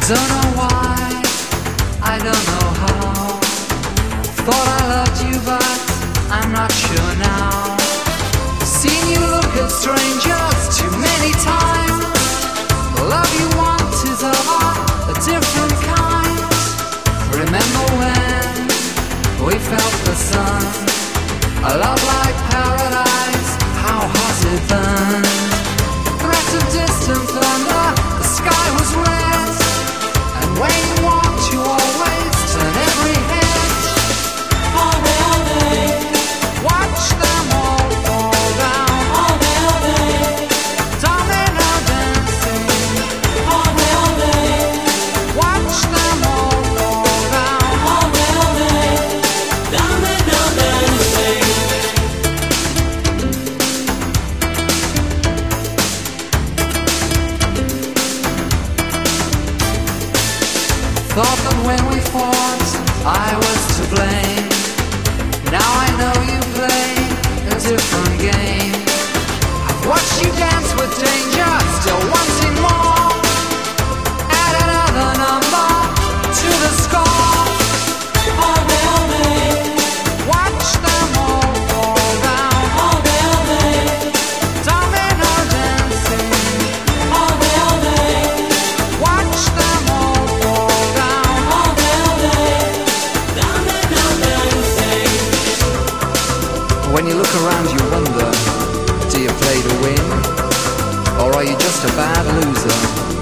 Don't know why, I don't know how. Thought I loved you but I'm not sure now. Seen you look at strangers too many times. The love you want is of a different kind. Remember when we felt the sun, a love like paradise, how hot it burned. Threat of distant thunder, the sky was red. And when you walked you always turn every head. All day, watch them all fall down. all day, Domino dancing, all day, watch them all fall down. all day, domino dancing. Thought that when we fought I was to blame. Now I know you play a different game. I've watched you dance with danger, still wanting more. Add another number to the score. All day, Watch them all fall down. all day, Domino dancing. all day, Watch them all fall down. all day, domino dancing. When you look around you wonder, do you play to win? Or are you just a bad loser?